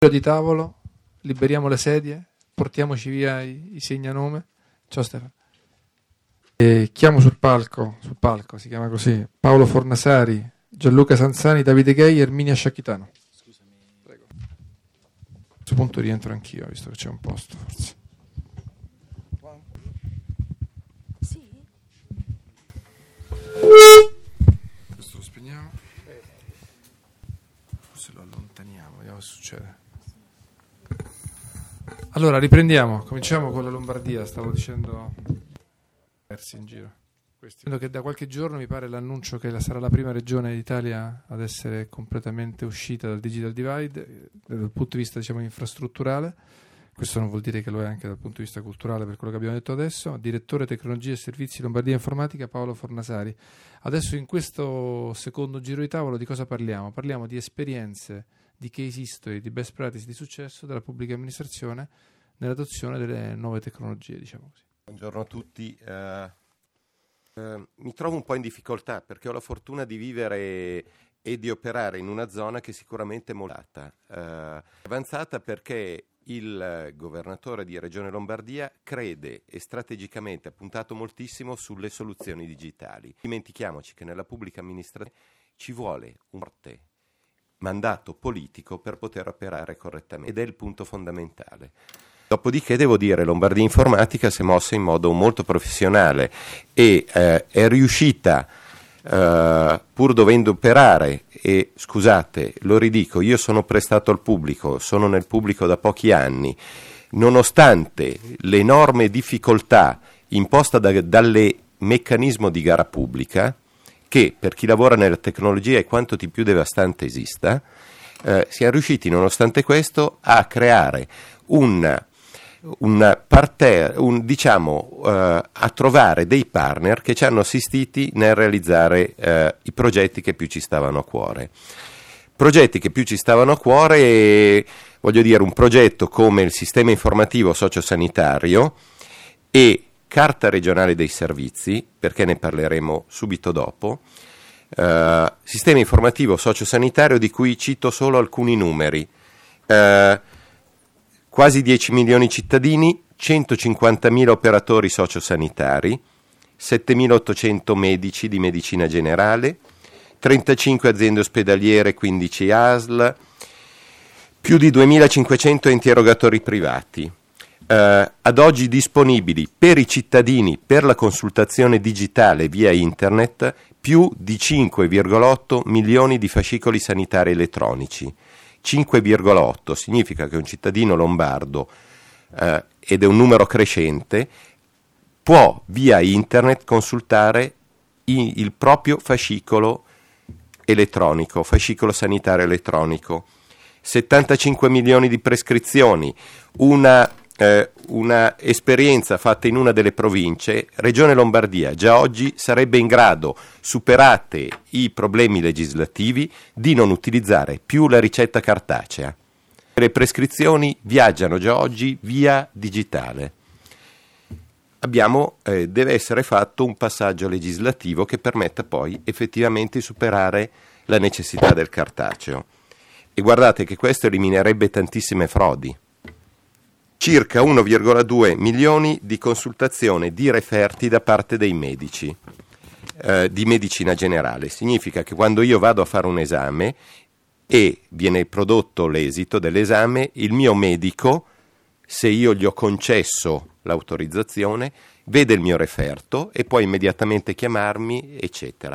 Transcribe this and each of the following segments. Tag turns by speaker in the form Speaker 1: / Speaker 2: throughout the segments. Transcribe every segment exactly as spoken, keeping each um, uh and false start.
Speaker 1: di tavolo, liberiamo le sedie, portiamoci via i, i segnanome. Ciao Stefano. E chiamo sul palco, sul palco si chiama così, Paolo Fornasari, Gianluca Sanzani, Davide Gay e Erminia Sciacchitano. Scusami. Prego. A questo punto rientro anch'io, visto che c'è un posto forse.
Speaker 2: Sì.
Speaker 1: Questo lo spegniamo. Forse lo allontaniamo, vediamo che succede. Allora, riprendiamo. Cominciamo con la Lombardia. Stavo dicendo persi in giro. Questi. Che da qualche giorno mi pare l'annuncio che sarà la prima regione d'Italia ad essere completamente uscita dal digital divide eh, dal punto di vista, diciamo, infrastrutturale. Questo non vuol dire che lo è anche dal punto di vista culturale, per quello che abbiamo detto adesso. Direttore tecnologie e servizi Lombardia Informatica, Paolo Fornasari. Adesso in questo secondo giro di tavolo di cosa parliamo? Parliamo di esperienze, di case history, di best practice di successo della pubblica amministrazione nell'adozione delle nuove tecnologie, diciamo così.
Speaker 3: Buongiorno a tutti. Uh, uh, mi trovo un po' in difficoltà perché ho la fortuna di vivere e di operare in una zona che sicuramente è molata, uh, avanzata perché il governatore di Regione Lombardia crede e strategicamente ha puntato moltissimo sulle soluzioni digitali. Dimentichiamoci che nella pubblica amministrazione ci vuole un forte mandato politico per poter operare correttamente ed è il punto fondamentale. Dopodiché devo dire Lombardia Informatica si è mossa in modo molto professionale e eh, è riuscita, eh, pur dovendo operare, e scusate, lo ridico, io sono prestato al pubblico, sono nel pubblico da pochi anni, nonostante l'enorme difficoltà imposta da, dalle meccanismo di gara pubblica, che per chi lavora nella tecnologia è quanto di più devastante esista, eh, siamo riusciti nonostante questo a creare un, un parterre, un, diciamo, eh, a trovare dei partner che ci hanno assistiti nel realizzare eh, i progetti che più ci stavano a cuore. Progetti che più ci stavano a cuore, e, voglio dire, un progetto come il sistema informativo sociosanitario e Carta regionale dei servizi, perché ne parleremo subito dopo, uh, sistema informativo sociosanitario di cui cito solo alcuni numeri, uh, quasi dieci milioni di cittadini, centocinquantamila operatori sociosanitari, settemilaottocento medici di medicina generale, trentacinque aziende ospedaliere, quindici A S L, più di duemilacinquecento enti erogatori privati. Uh, ad oggi disponibili per i cittadini per la consultazione digitale via internet più di cinque virgola otto milioni di fascicoli sanitari elettronici. cinque virgola otto significa che un cittadino lombardo, uh, ed è un numero crescente, può via internet consultare i, il proprio fascicolo elettronico, fascicolo sanitario elettronico. settantacinque milioni di prescrizioni, una Eh, una esperienza fatta in una delle province. Regione Lombardia già oggi sarebbe in grado, superate i problemi legislativi, di non utilizzare più la ricetta cartacea. Le prescrizioni viaggiano già oggi via digitale. Abbiamo, eh, deve essere fatto un passaggio legislativo che permetta poi effettivamente di superare la necessità del cartaceo. E guardate che questo eliminerebbe tantissime frodi. Circa uno virgola due milioni di consultazioni di referti da parte dei medici eh, di medicina generale. Significa che quando io vado a fare un esame e viene prodotto l'esito dell'esame, il mio medico, se io gli ho concesso l'autorizzazione, vede il mio referto e può immediatamente chiamarmi, eccetera.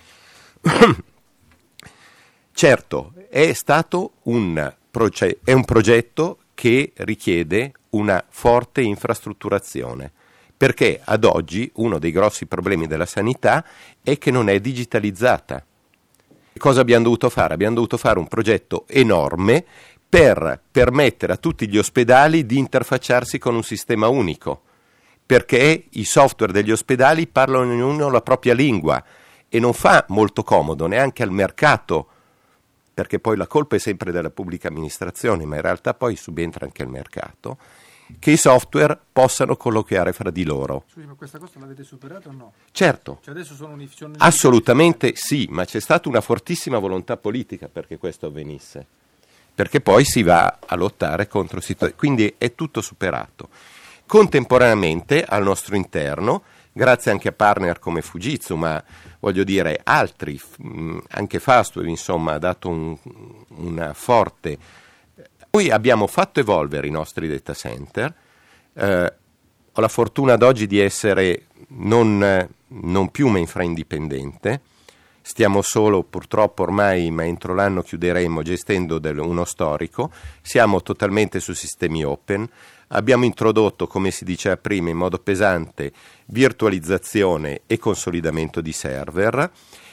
Speaker 3: Certo, è stato un, proce- è un progetto che richiede una forte infrastrutturazione, perché ad oggi uno dei grossi problemi della sanità è che non è digitalizzata. Cosa abbiamo dovuto fare? Abbiamo dovuto fare un progetto enorme per permettere a tutti gli ospedali di interfacciarsi con un sistema unico, perché i software degli ospedali parlano ognuno la propria lingua e non fa molto comodo neanche al mercato, perché poi la colpa è sempre della pubblica amministrazione, ma in realtà poi subentra anche il mercato, che i software possano colloquiare fra di loro.
Speaker 1: Scusi, ma questa cosa l'avete superata o no?
Speaker 3: Certo.
Speaker 1: Cioè adesso sono unificazioni...
Speaker 3: Assolutamente sì, ma c'è stata una fortissima volontà politica perché questo avvenisse. perché poi si va a lottare contro situazioni. Quindi è tutto superato. Contemporaneamente al nostro interno, grazie anche a partner come Fujitsu, ma voglio dire altri, anche Fastweb, insomma, ha dato un, una forte... Noi abbiamo fatto evolvere i nostri data center, eh, ho la fortuna ad oggi di essere non, non più mainframe indipendente, stiamo solo purtroppo ormai, ma entro l'anno chiuderemo gestendo del, uno storico, siamo totalmente su sistemi open, abbiamo introdotto, come si diceva prima, in modo pesante virtualizzazione e consolidamento di server.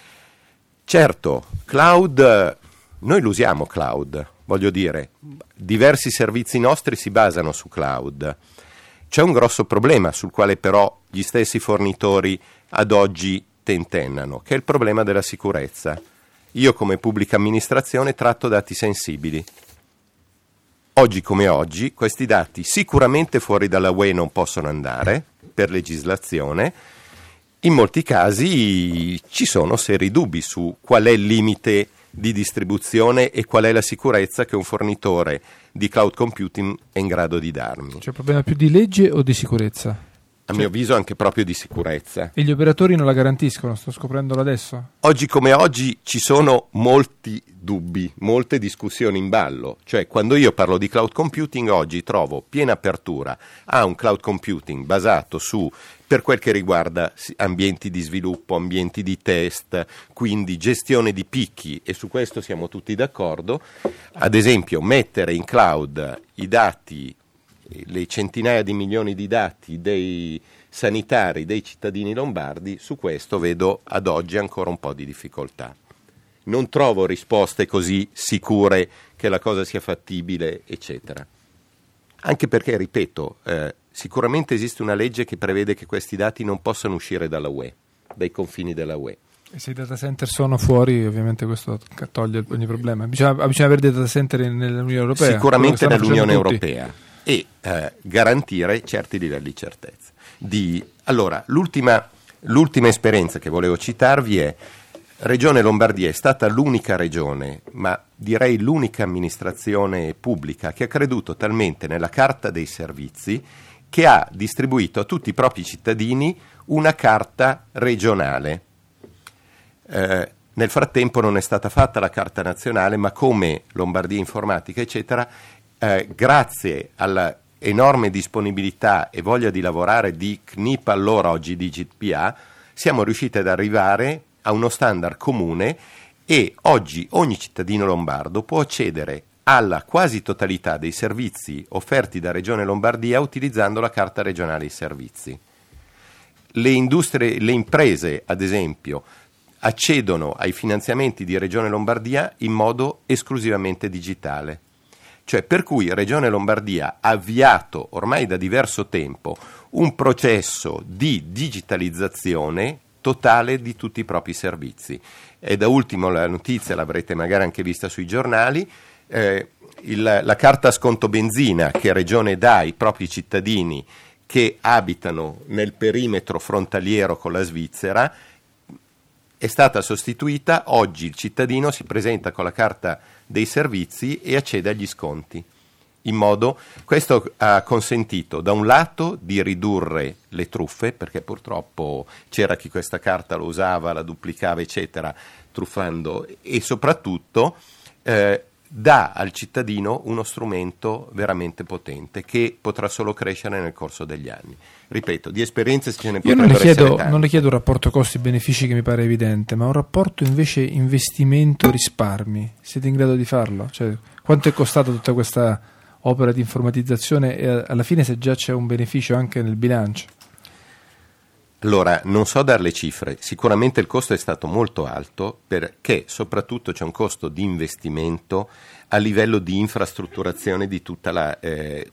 Speaker 3: Certo, cloud, noi lo usiamo cloud, voglio dire, diversi servizi nostri si basano su cloud. C'è un grosso problema sul quale però gli stessi fornitori ad oggi tentennano, che è il problema della sicurezza. Io come pubblica amministrazione tratto dati sensibili. Oggi come oggi questi dati sicuramente fuori dalla U E non possono andare per legislazione. In molti casi ci sono seri dubbi su qual è il limite di distribuzione e qual è la sicurezza che un fornitore di cloud computing è in grado di darmi.
Speaker 1: C'è un problema più di legge o di sicurezza?
Speaker 3: A mio avviso anche proprio di sicurezza.
Speaker 1: E gli operatori non la garantiscono, sto scoprendolo adesso?
Speaker 3: Oggi come oggi ci sono molti dubbi, molte discussioni in ballo. Cioè quando io parlo di cloud computing oggi trovo piena apertura a un cloud computing basato su, per quel che riguarda ambienti di sviluppo, ambienti di test, quindi gestione di picchi, e su questo siamo tutti d'accordo. Ad esempio mettere in cloud i dati, le centinaia di milioni di dati dei sanitari, dei cittadini lombardi, su questo vedo ad oggi ancora un po' di difficoltà. Non trovo risposte così sicure che la cosa sia fattibile, eccetera. Anche perché, ripeto, eh, sicuramente esiste una legge che prevede che questi dati non possano uscire dalla U E, dai confini della U E.
Speaker 1: E se i data center sono fuori, ovviamente questo toglie ogni problema. Bisogna, bisogna avere dei data center nell'Unione Europea.
Speaker 3: Sicuramente nell'Unione Europea. E eh, garantire certi livelli di certezza. Di, allora, l'ultima, l'ultima esperienza che volevo citarvi è Regione Lombardia è stata l'unica regione, ma direi l'unica amministrazione pubblica che ha creduto talmente nella carta dei servizi che ha distribuito a tutti i propri cittadini una carta regionale. Eh, nel frattempo non è stata fatta la carta nazionale, ma come Lombardia Informatica, eccetera, Eh, grazie alla enorme disponibilità e voglia di lavorare di C N I P, allora oggi Digit P A, siamo riusciti ad arrivare a uno standard comune e oggi ogni cittadino lombardo può accedere alla quasi totalità dei servizi offerti da Regione Lombardia utilizzando la carta regionale dei servizi. Le industrie, le imprese, ad esempio, accedono ai finanziamenti di Regione Lombardia in modo esclusivamente digitale. Cioè per cui Regione Lombardia ha avviato ormai da diverso tempo un processo di digitalizzazione totale di tutti i propri servizi. E da ultimo la notizia, l'avrete magari anche vista sui giornali, eh, il, la carta sconto benzina che Regione dà ai propri cittadini che abitano nel perimetro frontaliero con la Svizzera è stata sostituita. Oggi il cittadino si presenta con la carta dei servizi e accede agli sconti. In modo, questo ha consentito da un lato di ridurre le truffe, perché purtroppo c'era chi questa carta lo usava, la duplicava, eccetera, truffando, e soprattutto eh, dà al cittadino uno strumento veramente potente che potrà solo crescere nel corso degli anni. Ripeto, di esperienze ce ne
Speaker 1: Io
Speaker 3: potrebbero
Speaker 1: non le chiedo,
Speaker 3: essere tante.
Speaker 1: non le chiedo un rapporto costi-benefici che mi pare evidente, ma un rapporto invece investimento-risparmi. Siete in grado di farlo? Cioè, quanto è costata tutta questa opera di informatizzazione e alla fine se già c'è un beneficio anche nel bilancio?
Speaker 3: Allora, non so dare le cifre, sicuramente il costo è stato molto alto perché soprattutto c'è un costo di investimento a livello di infrastrutturazione di tutta la... Eh,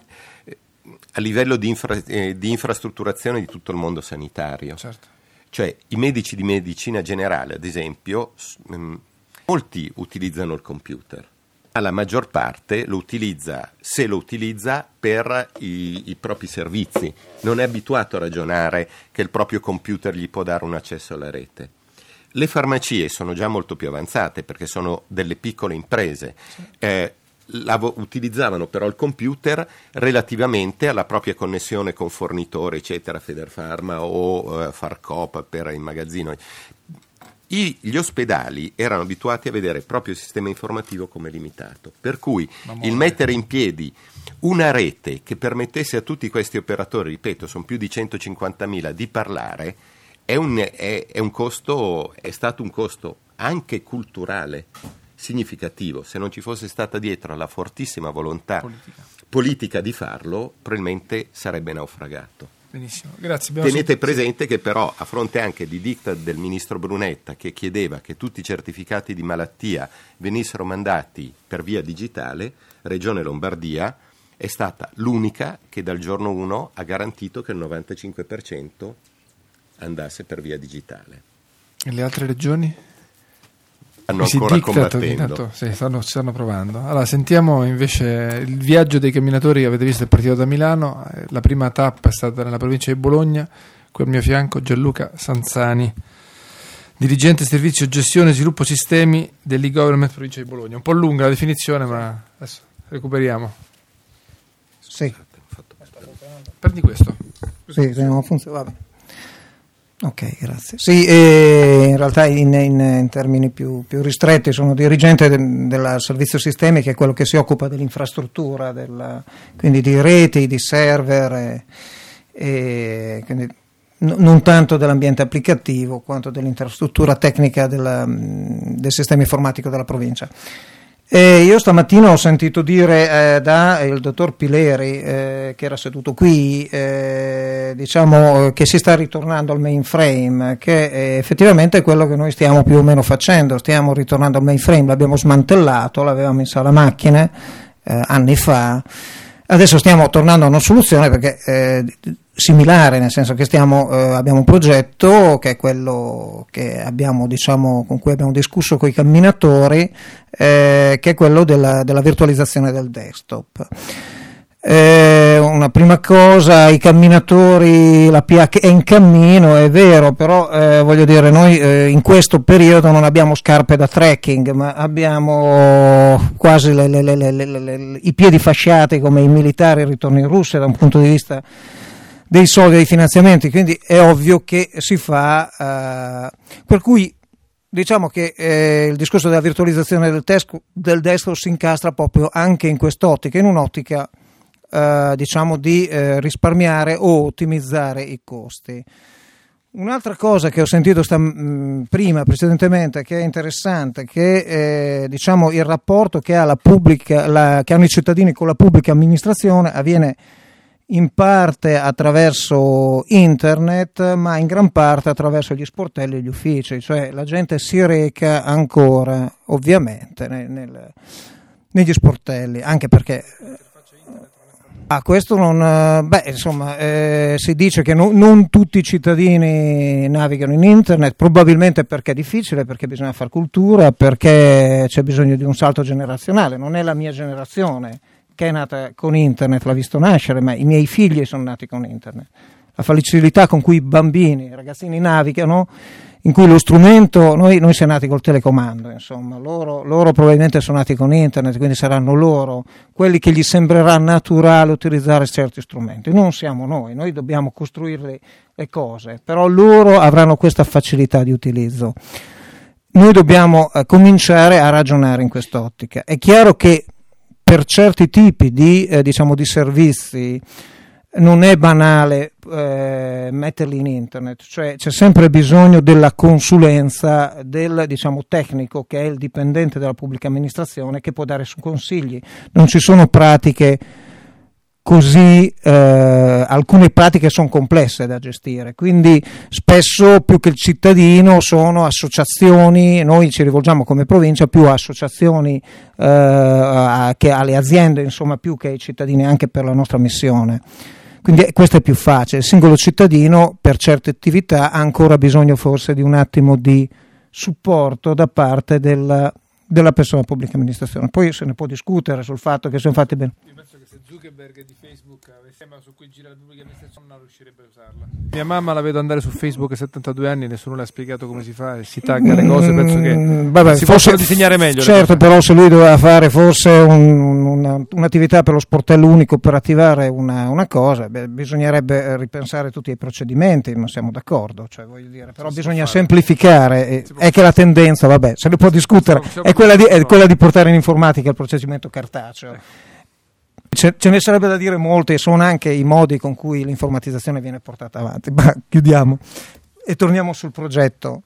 Speaker 3: a livello di, infra, eh, di infrastrutturazione di tutto il mondo sanitario.
Speaker 1: Certo.
Speaker 3: Cioè i medici di medicina generale, ad esempio, mh, molti utilizzano il computer, ma la maggior parte lo utilizza, se lo utilizza, per i, i propri servizi. Non è abituato a ragionare che il proprio computer gli può dare un accesso alla rete. Le farmacie sono già molto più avanzate perché sono delle piccole imprese. Eh, la, utilizzavano però il computer relativamente alla propria connessione con fornitori, eccetera, Federpharma o uh, Farcoop per il magazzino. I, gli ospedali erano abituati a vedere il proprio sistema informativo come limitato, per cui il mettere in piedi una rete che permettesse a tutti questi operatori, ripeto, sono più di centocinquantamila, di parlare, è un, è, è un costo, è stato un costo anche culturale significativo. Se non ci fosse stata dietro la fortissima volontà politica, politica di farlo, probabilmente sarebbe naufragato.
Speaker 1: Benissimo, grazie.
Speaker 3: Tenete presente che però, a fronte anche di diktat del ministro Brunetta, che chiedeva che tutti i certificati di malattia venissero mandati per via digitale, Regione Lombardia è stata l'unica che dal giorno uno ha garantito che il novantacinque per cento andasse per via digitale.
Speaker 1: E le altre regioni?
Speaker 3: Stanno ancora combattendo.
Speaker 1: Intanto, sì, stanno, stanno provando. Allora, sentiamo invece il viaggio dei camminatori. Avete visto, è partito da Milano. La prima tappa è stata nella provincia di Bologna. Qui al mio fianco Gianluca Sanzani, dirigente servizio gestione e sviluppo sistemi dell'e-government provincia di Bologna. Un po' lunga la definizione, ma adesso recuperiamo.
Speaker 4: Sì.
Speaker 1: Prendi questo.
Speaker 4: Sì, non funziona. Vabbè. Ok, grazie. Sì, eh, in realtà in, in, in termini più, più ristretti sono dirigente de, del servizio sistemi, che è quello che si occupa dell'infrastruttura, della, quindi di reti, di server, e, e quindi n- non tanto dell'ambiente applicativo quanto dell'infrastruttura tecnica della, del sistema informatico della provincia. E io stamattina ho sentito dire eh, da il dottor Pileri, eh, che era seduto qui, eh, diciamo che si sta ritornando al mainframe, che è effettivamente quello che noi stiamo più o meno facendo. Stiamo ritornando al mainframe, l'abbiamo smantellato, l'avevamo in sala macchine eh, anni fa. Adesso stiamo tornando a una soluzione perché eh, similare, nel senso che stiamo, eh, abbiamo un progetto che è quello che abbiamo, diciamo, con cui abbiamo discusso con i camminatori, eh, che è quello della, della virtualizzazione del desktop. Eh, una prima cosa, i camminatori, la P H è in cammino, è vero, però eh, voglio dire, noi eh, in questo periodo non abbiamo scarpe da trekking, ma abbiamo quasi le, le, le, le, le, le, i piedi fasciati come i militari ritorno in Russia da un punto di vista dei soldi, dei finanziamenti, quindi è ovvio che si fa, eh, per cui diciamo che eh, il discorso della virtualizzazione del, tes- del desktop si incastra proprio anche in quest'ottica, in un'ottica Uh, diciamo di uh, risparmiare o ottimizzare i costi. Un'altra cosa che ho sentito sta, mh, prima precedentemente, che è interessante, che è, diciamo, il rapporto che ha la pubblica, la, che hanno i cittadini con la pubblica amministrazione avviene in parte attraverso internet, ma in gran parte attraverso gli sportelli e gli uffici, cioè la gente si reca ancora ovviamente nel, nel, negli sportelli, anche perché Ah, questo non, beh, insomma, eh, si dice che no, non tutti i cittadini navigano in internet, probabilmente perché è difficile, perché bisogna fare cultura, perché c'è bisogno di un salto generazionale. Non è la mia generazione che è nata con internet, l'ha visto nascere, ma i miei figli sono nati con internet. La facilità con cui i bambini, i ragazzini navigano, in cui lo strumento, noi, noi siamo nati col telecomando, insomma, loro, loro probabilmente sono nati con internet, quindi saranno loro quelli che gli sembrerà naturale utilizzare certi strumenti. Non siamo noi, noi dobbiamo costruire le cose, però loro avranno questa facilità di utilizzo. Noi dobbiamo eh, cominciare a ragionare in quest'ottica. È chiaro che per certi tipi di, eh, diciamo, di servizi non è banale eh, metterli in internet, cioè c'è sempre bisogno della consulenza del, diciamo, tecnico, che è il dipendente della pubblica amministrazione, che può dare su consigli. Non ci sono pratiche così, eh, alcune pratiche sono complesse da gestire, quindi spesso più che il cittadino sono associazioni, noi ci rivolgiamo come provincia più a associazioni eh, a, che alle aziende, insomma, più che ai cittadini, anche per la nostra missione. Quindi questo è più facile. Il singolo cittadino per certe attività ha ancora bisogno forse di un attimo di supporto da parte della, della persona pubblica amministrazione. Poi se ne può discutere sul fatto che siano fatti bene.
Speaker 1: Io penso che se Zuckerberg di Facebook sembra su cui gira la pubblica amministrazione non riuscirebbe a usarla. Mia mamma la vedo andare su Facebook a settantadue anni, nessuno le ha spiegato come si fa e si tagga le cose, penso che mm, vabbè, si possono disegnare meglio.
Speaker 4: Certo, però se lui doveva fare forse un, una, un'attività per lo sportello unico per attivare una, una cosa, beh, bisognerebbe ripensare tutti i procedimenti, ma siamo d'accordo, cioè, voglio dire, però si bisogna semplificare, e, è che la tendenza, vabbè, se ne può discutere, è quella di, è quella di portare in informatica il procedimento cartaceo. Ce, ce ne sarebbe da dire molte, sono anche i modi con cui l'informatizzazione viene portata avanti, ma chiudiamo e torniamo sul progetto.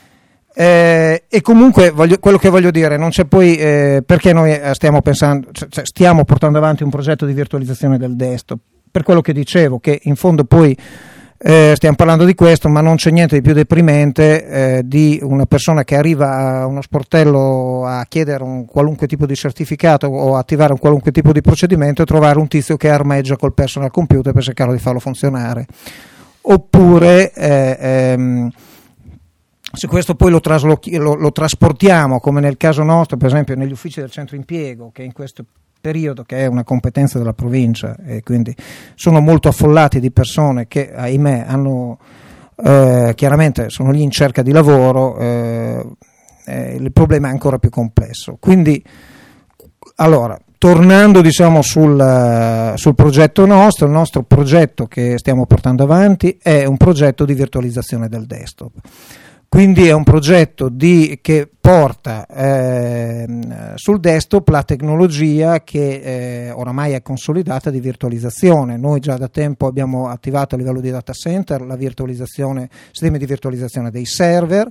Speaker 4: Eh, e comunque voglio, quello che voglio dire, non c'è poi eh, perché noi stiamo pensando, cioè stiamo portando avanti un progetto di virtualizzazione del desktop, per quello che dicevo, che in fondo poi Eh, stiamo parlando di questo, ma non c'è niente di più deprimente eh, di una persona che arriva a uno sportello a chiedere un qualunque tipo di certificato o attivare un qualunque tipo di procedimento e trovare un tizio che armeggia col personal computer per cercare di farlo funzionare. Oppure eh, ehm, se questo poi lo, traslo- lo, lo trasportiamo, come nel caso nostro, per esempio negli uffici del centro impiego, che in questo periodo, che è una competenza della provincia, e quindi sono molto affollati di persone che, ahimè, hanno eh, chiaramente sono lì in cerca di lavoro, eh, eh, il problema è ancora più complesso. Quindi, allora, tornando diciamo sul, sul progetto nostro, il nostro progetto che stiamo portando avanti è un progetto di virtualizzazione del desktop. Quindi è un progetto di, che porta eh, sul desktop la tecnologia che eh, oramai è consolidata di virtualizzazione. Noi già da tempo abbiamo attivato a livello di data center la virtualizzazione, sistemi di virtualizzazione dei server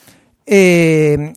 Speaker 4: e,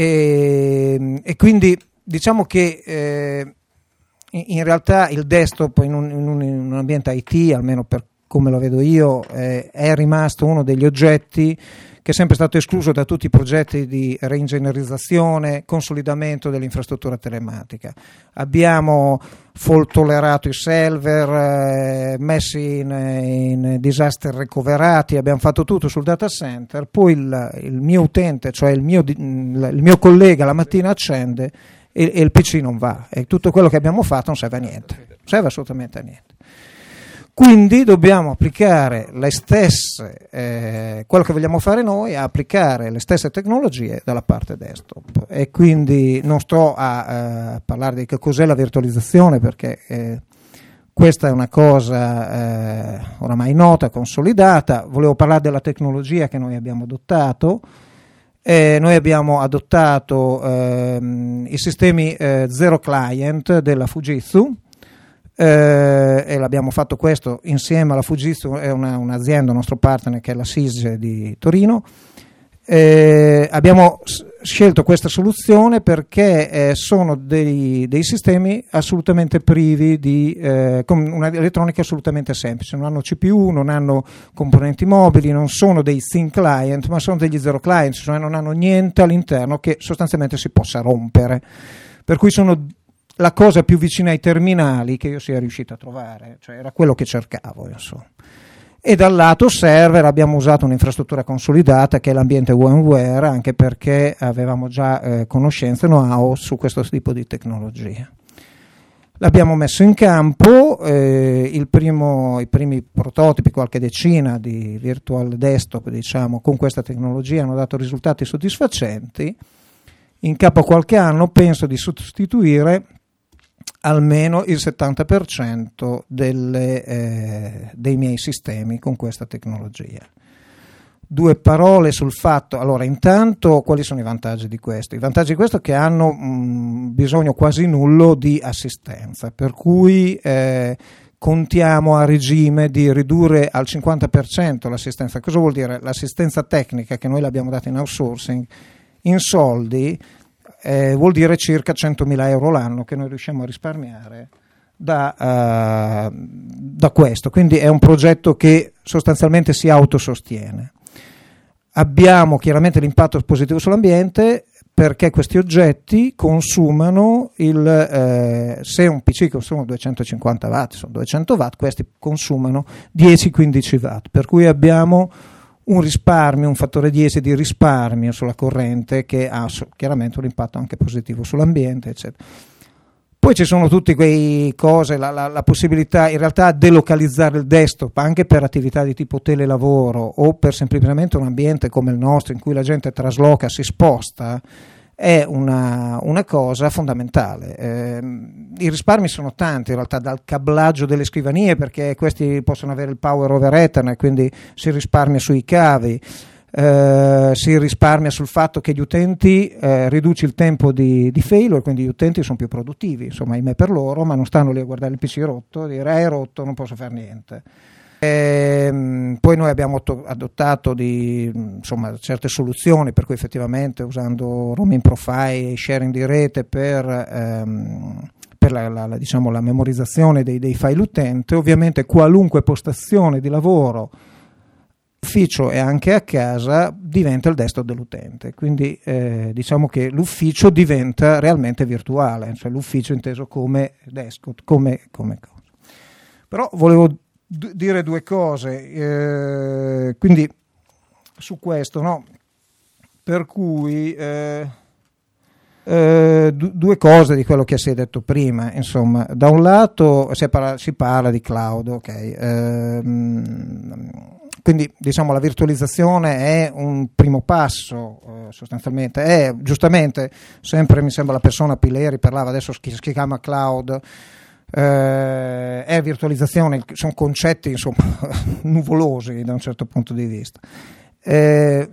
Speaker 4: e, e quindi diciamo che eh, in realtà il desktop in un, in un, in un ambiente I T, almeno per come lo vedo io, eh, è rimasto uno degli oggetti che è sempre stato escluso da tutti i progetti di reingegnerizzazione, consolidamento dell'infrastruttura telematica. Abbiamo fault-tolerato i server, eh, messi in, in disaster recoverati, abbiamo fatto tutto sul data center, poi il, il mio utente, cioè il mio, il mio collega la mattina accende e, e il P C non va, e tutto quello che abbiamo fatto non serve a niente, non serve assolutamente a niente. Quindi dobbiamo applicare le stesse, eh, quello che vogliamo fare noi è applicare le stesse tecnologie dalla parte desktop, e quindi non sto a eh, parlare di che cos'è la virtualizzazione, perché eh, questa è una cosa eh, oramai nota, consolidata. Volevo parlare della tecnologia che noi abbiamo adottato. Eh, noi abbiamo adottato ehm, i sistemi eh, Zero Client della Fujitsu, Eh, e l'abbiamo fatto questo insieme alla Fujitsu, è una, un'azienda, un nostro partner che è la S I S di Torino. Eh, abbiamo s- scelto questa soluzione perché eh, sono dei, dei sistemi assolutamente privi di eh, con una elettronica assolutamente semplice, non hanno C P U, non hanno componenti mobili, non sono dei thin client, ma sono degli zero client, cioè non hanno niente all'interno che sostanzialmente si possa rompere, per cui sono la cosa più vicina ai terminali che io sia riuscito a trovare, cioè era quello che cercavo, insomma. E dal lato server abbiamo usato un'infrastruttura consolidata che è l'ambiente VMware, anche perché avevamo già eh, conoscenza e know-how su questo tipo di tecnologia. L'abbiamo messo in campo, eh, il primo, i primi prototipi, qualche decina di virtual desktop, diciamo, con questa tecnologia hanno dato risultati soddisfacenti. In capo a qualche anno penso di sostituire almeno il settanta per cento delle, eh, dei miei sistemi con questa tecnologia. Due parole sul fatto. Allora, intanto, quali sono i vantaggi di questo? I vantaggi di questo è che hanno mh, bisogno quasi nullo di assistenza, per cui eh, contiamo a regime di ridurre al cinquanta per cento l'assistenza. Cosa vuol dire? L'assistenza tecnica, che noi l'abbiamo data in outsourcing, in soldi eh, vuol dire circa centomila euro l'anno che noi riusciamo a risparmiare da, uh, da questo. Quindi è un progetto che sostanzialmente si autosostiene. Abbiamo chiaramente l'impatto positivo sull'ambiente, perché questi oggetti consumano il eh, se un P C consuma duecentocinquanta watt, sono duecento watt, questi consumano dieci quindici watt, per cui abbiamo un risparmio, un fattore dieci di risparmio sulla corrente, che ha chiaramente un impatto anche positivo sull'ambiente, eccetera. Poi ci sono tutte quelle cose, la, la, la possibilità in realtà di delocalizzare il desktop anche per attività di tipo telelavoro o per semplicemente un ambiente come il nostro in cui la gente trasloca, si sposta, è una, una cosa fondamentale. Eh, i risparmi sono tanti in realtà, dal cablaggio delle scrivanie, perché questi possono avere il power over Ethernet, quindi si risparmia sui cavi. Eh, si risparmia sul fatto che gli utenti eh, riduce il tempo di, di failure, quindi gli utenti sono più produttivi, insomma, ahimè per loro, ma non stanno lì a guardare il P C rotto e dire è rotto, non posso fare niente. E, poi noi abbiamo to- adottato di, insomma, certe soluzioni per cui effettivamente usando roaming profile e sharing di rete per ehm, per la, la, la, diciamo, la memorizzazione dei, dei file utente, ovviamente qualunque postazione di lavoro ufficio e anche a casa diventa il desktop dell'utente, quindi eh, diciamo che l'ufficio diventa realmente virtuale, cioè l'ufficio inteso come desktop, come, come cosa. Però volevo d- dire due cose, eh, quindi su questo, no? Per cui eh, eh, d- due cose di quello che si è detto prima, insomma, da un lato si parla, si parla di cloud, ok, ehm, quindi diciamo la virtualizzazione è un primo passo, eh, sostanzialmente è giustamente, sempre mi sembra la persona Pileri parlava adesso si, si chiama cloud, eh, è virtualizzazione, sono concetti insomma nuvolosi da un certo punto di vista. Eh,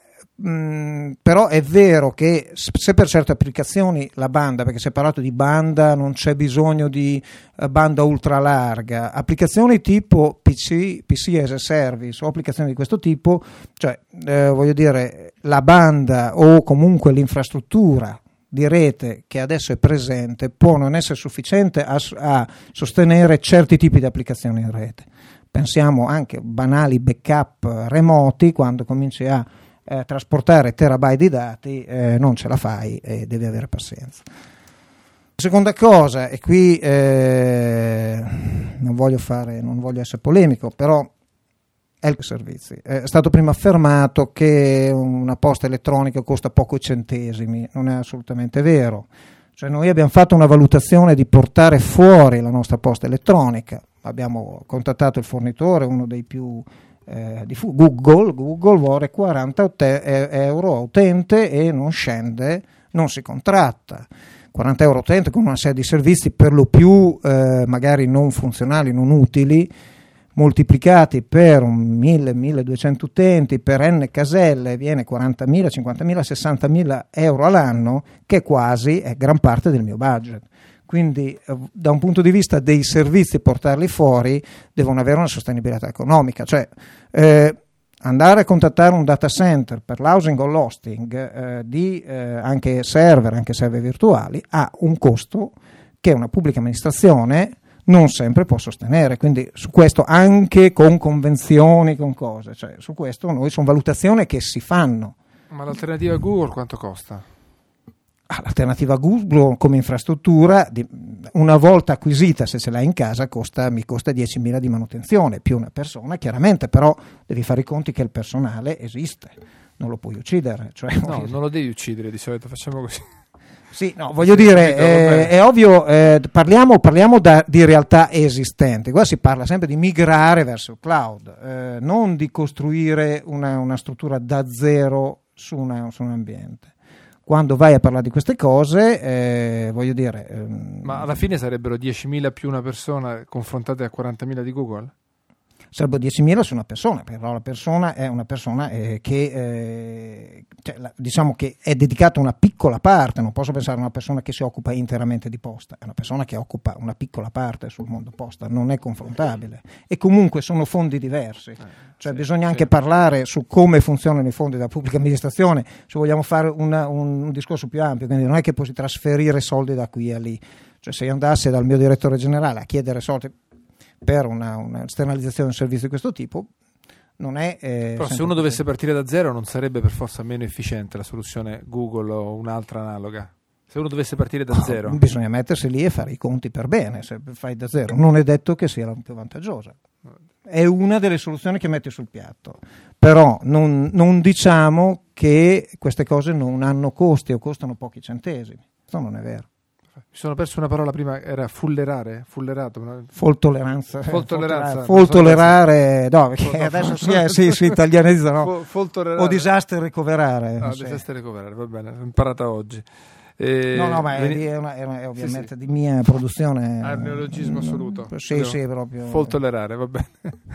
Speaker 4: mh, però è vero che se per certe applicazioni la banda, perché si è parlato di banda, non c'è bisogno di uh, banda ultra larga, applicazioni tipo P C, P C as a service o applicazioni di questo tipo, cioè eh, voglio dire la banda o comunque l'infrastruttura di rete che adesso è presente può non essere sufficiente a, a sostenere certi tipi di applicazioni in rete. Pensiamo anche a banali backup remoti, quando cominci a eh, trasportare terabyte di dati eh, non ce la fai e devi avere pazienza. Seconda cosa, e qui eh, non voglio fare, non voglio essere polemico, però è il servizi. È stato prima affermato che una posta elettronica costa pochi centesimi, non è assolutamente vero. Cioè noi abbiamo fatto una valutazione di portare fuori la nostra posta elettronica, abbiamo contattato il fornitore, uno dei più eh, di Google, Google vuole quaranta euro a utente e non scende, non si contratta. quaranta euro a utente con una serie di servizi per lo più eh, magari non funzionali, non utili, moltiplicati per un mille milleduecento utenti per n caselle viene quarantamila, cinquantamila, sessantamila euro all'anno, che quasi è gran parte del mio budget. Quindi eh, da un punto di vista dei servizi, portarli fuori devono avere una sostenibilità economica, cioè eh, andare a contattare un data center per l'housing o l'hosting eh, di eh, anche server, anche server virtuali, ha un costo che una pubblica amministrazione non sempre può sostenere, quindi su questo anche con convenzioni, con cose, cioè su questo noi sono valutazioni che si fanno.
Speaker 1: Ma l'alternativa a Google quanto costa?
Speaker 4: Ah, l'alternativa a Google come infrastruttura, una volta acquisita, se ce l'hai in casa, costa, mi costa diecimila di manutenzione, più una persona, chiaramente, però devi fare i conti che il personale esiste, non lo puoi uccidere. Cioè,
Speaker 1: no, non lo devi uccidere, di solito facciamo così.
Speaker 4: Sì, no, voglio sì, dire, eh, è ovvio, eh, parliamo, parliamo da, di realtà esistenti, qua si parla sempre di migrare verso il cloud, eh, non di costruire una, una struttura da zero su, una, su un ambiente. Quando vai a parlare di queste cose, eh, voglio dire... Ehm,
Speaker 1: Ma alla fine sarebbero diecimila più una persona confrontate a quarantamila di Google?
Speaker 4: Sarebbero diecimila su una persona, però la persona è una persona eh, che eh, cioè, la, diciamo che è dedicata a una piccola parte, non posso pensare a una persona che si occupa interamente di posta, è una persona che occupa una piccola parte sul mondo posta, non è confrontabile e comunque sono fondi diversi, cioè
Speaker 1: sì,
Speaker 4: bisogna
Speaker 1: sì.
Speaker 4: anche parlare su come funzionano i fondi della pubblica amministrazione, se vogliamo fare una, un, un discorso più ampio, quindi non è che puoi trasferire soldi da qui a lì, cioè se io andassi dal mio direttore generale a chiedere soldi per una, una esternalizzazione di un servizio di questo tipo non è eh,
Speaker 1: però se uno dovesse partire da zero non sarebbe per forza meno efficiente la soluzione Google o un'altra analoga. Se uno dovesse partire da zero,
Speaker 4: bisogna mettersi lì e fare i conti per bene. Se fai da zero non è detto che sia la più vantaggiosa, è una delle soluzioni che metti sul piatto, però non, non diciamo che queste cose non hanno costi o costano pochi centesimi, questo non è vero.
Speaker 1: Mi sono perso una parola prima, era fullerare, fullerato. No?
Speaker 4: Foltolleranza.
Speaker 1: Foltolleranza.
Speaker 4: Foltollerare, no, perché
Speaker 1: no,
Speaker 4: adesso
Speaker 1: no,
Speaker 4: si, è, si, si italianizza, no?
Speaker 1: Fol- foltollerare.
Speaker 4: O disastro ricoverare.
Speaker 1: Ah,
Speaker 4: sì.
Speaker 1: disastro ricoverare, va bene, l'ho imparata oggi. E...
Speaker 4: No, no, ma è,
Speaker 1: Veni...
Speaker 4: è, una, è, una, è ovviamente
Speaker 1: sì, sì.
Speaker 4: di mia produzione.
Speaker 1: Ah, il neologismo assoluto.
Speaker 4: Sì,
Speaker 1: Devo...
Speaker 4: sì, proprio.
Speaker 1: Foltollerare, va bene.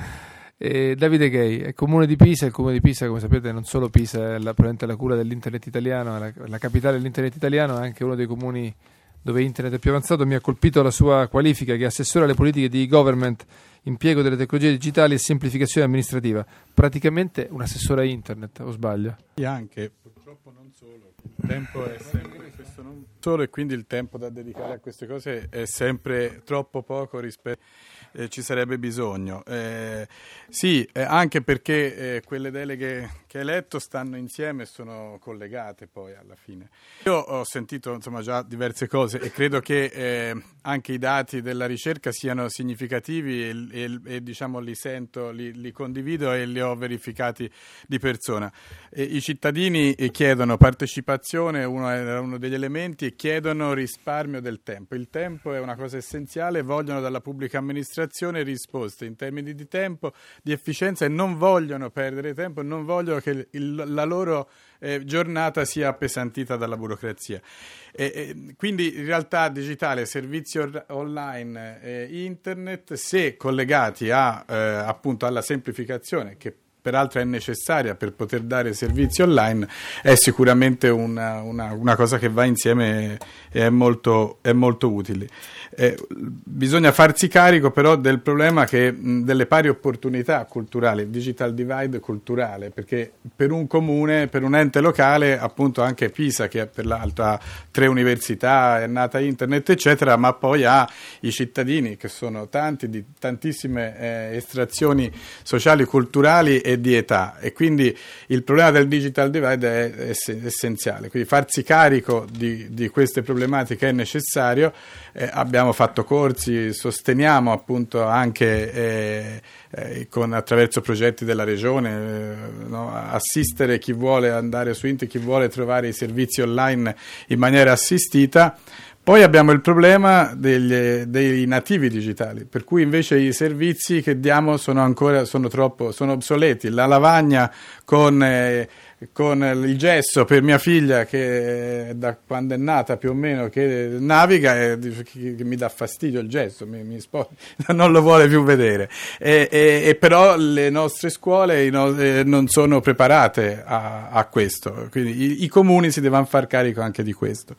Speaker 1: E Davide Gay, è comune di Pisa. Il comune di Pisa, come sapete, non solo Pisa è la, probabilmente la culla dell'internet italiano, è la, la capitale dell'internet italiano, è anche uno dei comuni dove internet è più avanzato. Mi ha colpito la sua qualifica, che è assessore alle politiche di government, impiego delle tecnologie digitali e semplificazione amministrativa. Praticamente un assessore a internet, o sbaglio?
Speaker 5: E anche, purtroppo non solo, il tempo è sempre questo non solo, e quindi il tempo da dedicare a queste cose è sempre troppo poco rispetto eh, ci sarebbe bisogno. Eh, sì, eh, anche perché eh, quelle deleghe che hai letto stanno insieme e sono collegate poi alla fine. Io ho sentito insomma già diverse cose e credo che eh, anche i dati della ricerca siano significativi e, e, e diciamo li sento, li, li condivido e li ho verificati di persona. E i cittadini chiedono partecipazione, uno era uno degli elementi, e chiedono risparmio del tempo. Il tempo è una cosa essenziale, vogliono dalla pubblica amministrazione risposte in termini di tempo, di efficienza, e non vogliono perdere tempo, non vogliono che il, la loro eh, giornata sia appesantita dalla burocrazia. E, e, quindi in realtà digitale, servizi or- online, eh, internet, se collegati a, eh, appunto alla semplificazione, che peraltro è necessaria per poter dare servizi online, è sicuramente una, una, una cosa che va insieme e è molto, è molto utile. Eh, bisogna farsi carico però del problema che mh, delle pari opportunità culturali, digital divide culturale, perché per un comune, per un ente locale, appunto anche Pisa, che per l'altro ha tre università, è nata internet eccetera, ma poi ha i cittadini che sono tanti, di tantissime eh, estrazioni sociali, culturali e di età, e quindi il problema del digital divide è ess- essenziale, quindi farsi carico di, di queste problematiche è necessario. Eh, abbiamo fatto corsi, sosteniamo appunto anche eh, eh, con, attraverso progetti della regione, eh, no, assistere chi vuole andare su internet, chi vuole trovare i servizi online in maniera assistita. Poi abbiamo il problema degli, dei nativi digitali, per cui invece i servizi che diamo sono ancora sono troppo sono obsoleti. La lavagna con eh, con il gesso per mia figlia, che da quando è nata più o meno che naviga, e che, che mi dà fastidio il gesso, mi, mi spo- non lo vuole più vedere, e, e, e però le nostre scuole no, eh, non sono preparate a, a questo, quindi i, i comuni si devono far carico anche di questo.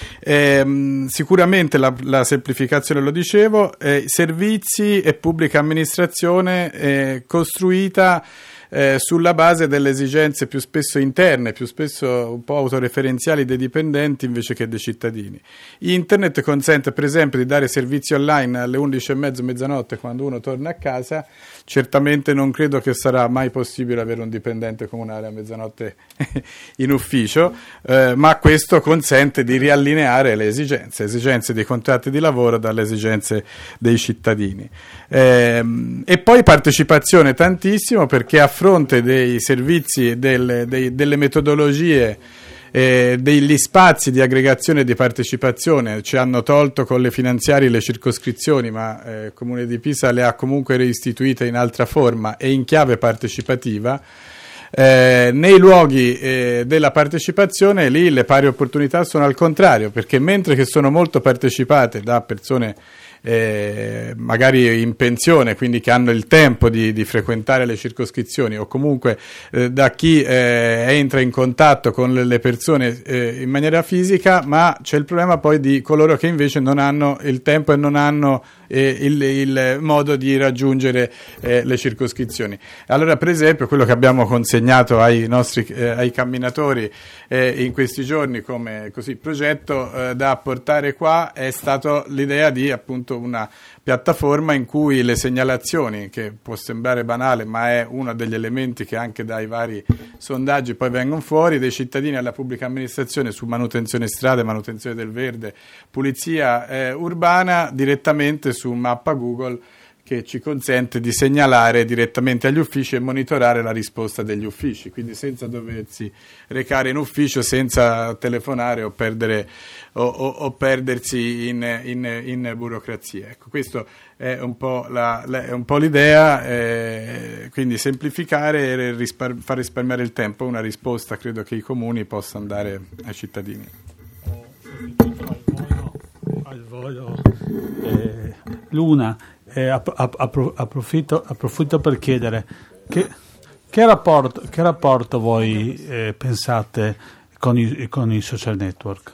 Speaker 5: Eh, sicuramente la, la semplificazione, lo dicevo, eh, servizi e pubblica amministrazione eh, costruita Eh, sulla base delle esigenze più spesso interne, più spesso un po' autoreferenziali dei dipendenti invece che dei cittadini. Internet consente per esempio di dare servizi online alle undici e mezza, mezzanotte, quando uno torna a casa. Certamente non credo che sarà mai possibile avere un dipendente comunale a mezzanotte in ufficio, eh, ma questo consente di riallineare le esigenze, esigenze dei contratti di lavoro dalle esigenze dei cittadini. Eh, e poi partecipazione tantissimo, perché a fronte dei servizi e del, dei, delle metodologie, Eh, degli spazi di aggregazione e di partecipazione, ci hanno tolto con le finanziarie le circoscrizioni, ma eh, il Comune di Pisa le ha comunque reistituite in altra forma e in chiave partecipativa. Eh, nei luoghi eh, della partecipazione, lì le pari opportunità sono al contrario, perché mentre che sono molto partecipate da persone Eh, magari in pensione, quindi che hanno il tempo di, di frequentare le circoscrizioni, o comunque eh, da chi eh, entra in contatto con le, le persone eh, in maniera fisica, ma c'è il problema poi di coloro che invece non hanno il tempo e non hanno eh, il, il modo di raggiungere eh, le circoscrizioni. Allora, per esempio, quello che abbiamo consegnato ai nostri eh, ai camminatori eh, in questi giorni come così progetto eh, da portare qua è stato l'idea di appunto una piattaforma in cui le segnalazioni, che può sembrare banale ma è uno degli elementi che anche dai vari sondaggi poi vengono fuori, dei cittadini alla pubblica amministrazione su manutenzione strade, manutenzione del verde, pulizia eh, urbana, direttamente su mappa Google, che ci consente di segnalare direttamente agli uffici e monitorare la risposta degli uffici, quindi senza doversi recare in ufficio, senza telefonare o perdere o, o, o perdersi in, in, in burocrazia. Ecco, questo è un po', la, la, è un po' l'idea, eh, quindi semplificare e rispar- far risparmiare il tempo, una risposta credo che i comuni possano dare ai cittadini.
Speaker 6: Al volo, eh, Luna, eh, app- app- approfitto, approfitto per chiedere che, che, rapporto, che rapporto voi eh, pensate con i, con i social network?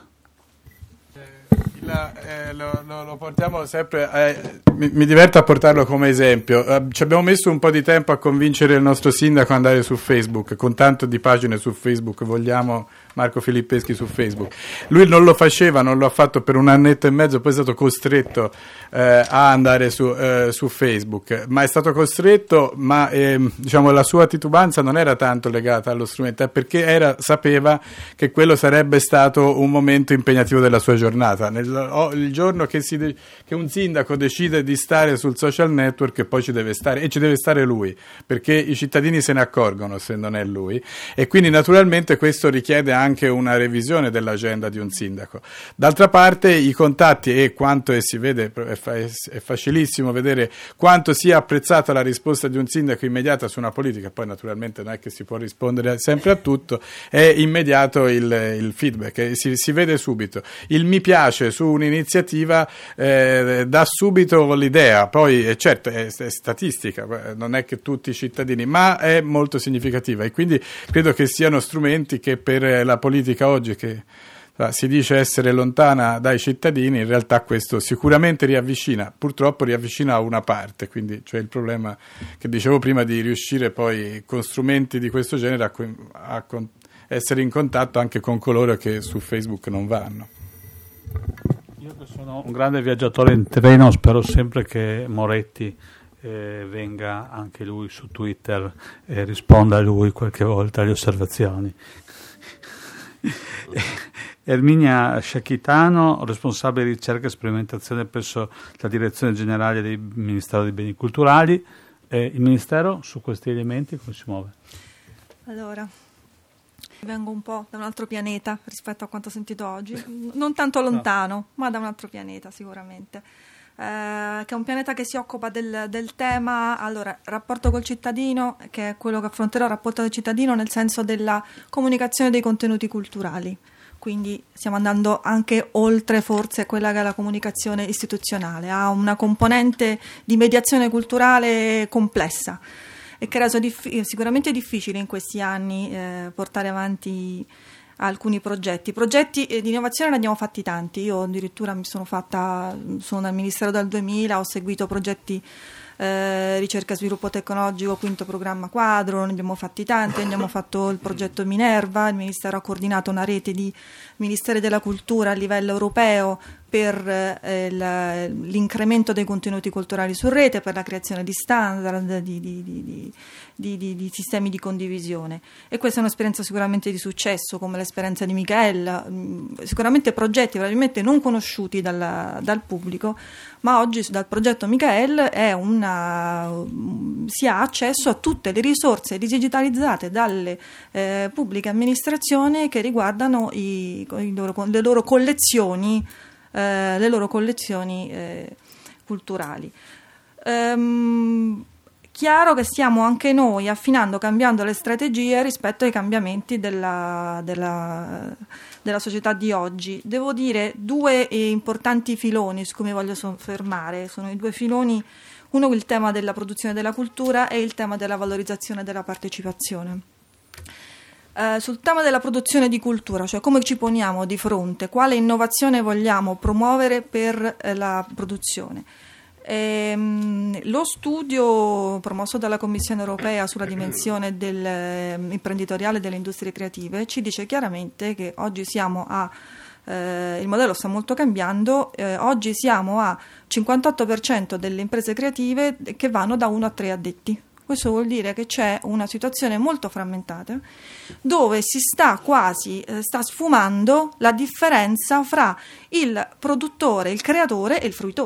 Speaker 5: La, eh, lo, lo, lo portiamo sempre, eh, mi, mi diverto a portarlo come esempio. Eh, ci abbiamo messo un po' di tempo a convincere il nostro sindaco ad andare su Facebook, con tanto di pagine su Facebook, vogliamo Marco Filippeschi su Facebook. Lui non lo faceva, non lo ha fatto per un annetto e mezzo, poi è stato costretto eh, a andare su, eh, su Facebook, ma è stato costretto, ma eh, diciamo la sua titubanza non era tanto legata allo strumento, è perché era, sapeva che quello sarebbe stato un momento impegnativo della sua giornata. Nel, oh, il giorno che, si de- che un sindaco decide di stare sul social network, e poi ci deve stare, e ci deve stare lui, perché i cittadini se ne accorgono se non è lui, e quindi naturalmente questo richiede anche una revisione dell'agenda di un sindaco. D'altra parte i contatti, e quanto e si vede, è, fa- è facilissimo vedere quanto sia apprezzata la risposta di un sindaco immediata su una politica, poi naturalmente non è che si può rispondere sempre a tutto, è immediato il, il feedback, si, si vede subito. Il mi piace su un'iniziativa eh, dà subito l'idea, poi è certo è, è statistica, non è che tutti i cittadini, ma è molto significativa, e quindi credo che siano strumenti che per la politica oggi, che si dice essere lontana dai cittadini, in realtà questo sicuramente riavvicina, purtroppo riavvicina a una parte, quindi cioè il problema che dicevo prima di riuscire poi con strumenti di questo genere a, a con, essere in contatto anche con coloro che su Facebook non vanno.
Speaker 6: Io che sono un grande viaggiatore in treno, spero sempre che Moretti eh, venga anche lui su Twitter e risponda a lui qualche volta alle osservazioni. Erminia Sciacchitano, responsabile ricerca e sperimentazione presso la direzione generale del Ministero dei Beni Culturali. Eh, il Ministero su questi elementi come si muove?
Speaker 2: Allora, vengo un po' da un altro pianeta rispetto a quanto ho sentito oggi, non tanto lontano, no. ma da un altro pianeta sicuramente. Eh, che è un pianeta che si occupa del, del tema, allora, rapporto col cittadino, che è quello che affronterò, rapporto del cittadino nel senso della comunicazione dei contenuti culturali, quindi stiamo andando anche oltre forse quella che è la comunicazione istituzionale, ha una componente di mediazione culturale complessa e che ha reso diff- sicuramente difficile in questi anni eh, portare avanti alcuni progetti. Progetti di innovazione ne abbiamo fatti tanti, io addirittura mi sono fatta, sono dal Ministero dal duemila, ho seguito progetti eh, ricerca e sviluppo tecnologico, quinto programma quadro, ne abbiamo fatti tanti, abbiamo fatto il progetto Minerva, il Ministero ha coordinato una rete di Ministeri della Cultura a livello europeo per eh, la, l'incremento dei contenuti culturali su rete, per la creazione di standard, di, di, di, di, di, di, di sistemi di condivisione, e questa è un'esperienza sicuramente di successo, come l'esperienza di Michael, sicuramente progetti probabilmente non conosciuti dal, dal pubblico, ma oggi dal progetto Michael è una, si ha accesso a tutte le risorse digitalizzate dalle eh, pubbliche amministrazioni che riguardano i, i loro, le loro collezioni Eh, le loro collezioni eh, culturali. Ehm, chiaro che stiamo anche noi affinando, cambiando le strategie rispetto ai cambiamenti della, della, della società di oggi. Devo dire due importanti filoni su cui mi voglio soffermare, sono i due filoni, uno il tema della produzione della cultura e il tema della valorizzazione della partecipazione. Uh, sul tema della produzione di cultura, cioè come ci poniamo di fronte, quale innovazione vogliamo promuovere per eh, la produzione. Ehm, lo studio promosso dalla Commissione europea sulla dimensione del, eh, imprenditoriale delle industrie creative ci dice chiaramente che oggi siamo a eh, il modello sta molto cambiando, eh, oggi siamo a cinquantotto per cento delle imprese creative che vanno da uno a tre addetti. Questo vuol dire che c'è una situazione molto frammentata dove si sta quasi, eh, sta sfumando la differenza fra il produttore, il creatore e il fruitore.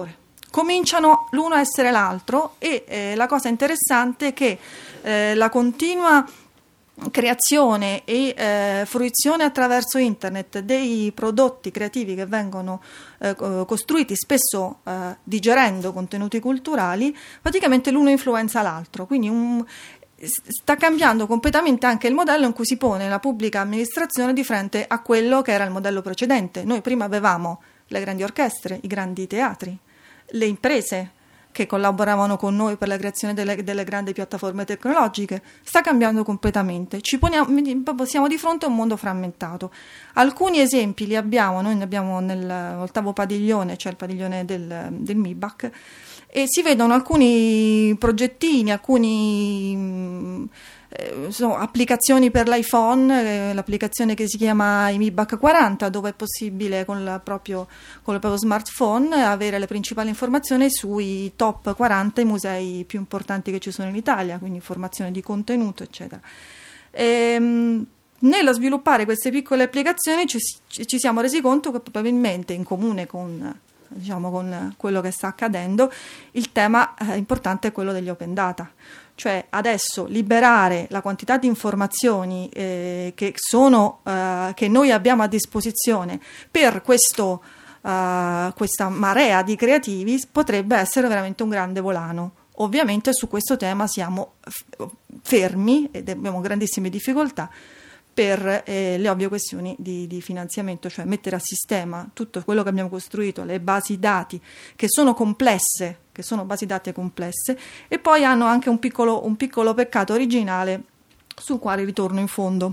Speaker 2: cominciano l'uno a essere l'altro e eh, la cosa interessante è che eh, la continua creazione e eh, fruizione attraverso internet dei prodotti creativi che vengono eh, costruiti spesso eh, digerendo contenuti culturali, praticamente l'uno influenza l'altro, quindi un, sta cambiando completamente anche il modello in cui si pone la pubblica amministrazione di fronte a quello che era il modello precedente. Noi prima avevamo le grandi orchestre, i grandi teatri, le imprese che collaboravano con noi per la creazione delle, delle grandi piattaforme tecnologiche. Sta cambiando completamente, ci poniamo, siamo di fronte a un mondo frammentato. Alcuni esempi li abbiamo, noi ne abbiamo nell'ottavo padiglione, cioè il padiglione del, del M I B A C, e si vedono alcuni progettini, alcuni eh, so, applicazioni per l'iPhone, eh, l'applicazione che si chiama I M I B A C quaranta, dove è possibile con, la proprio, con il proprio smartphone avere le principali informazioni sui top quaranta musei più importanti che ci sono in Italia, quindi informazioni di contenuto, eccetera. E, nello sviluppare queste piccole applicazioni ci, ci siamo resi conto che probabilmente in comune con, diciamo, con quello che sta accadendo, il tema eh, importante è quello degli open data. Cioè adesso liberare la quantità di informazioni eh, che, sono, eh, che noi abbiamo a disposizione per questo, eh, questa marea di creativi potrebbe essere veramente un grande volano. Ovviamente su questo tema siamo fermi ed abbiamo grandissime difficoltà per eh, le ovvie questioni di, di finanziamento, cioè mettere a sistema tutto quello che abbiamo costruito, le basi dati che sono complesse, che sono basi dati complesse, e poi hanno anche un piccolo, un piccolo peccato originale sul quale ritorno in fondo.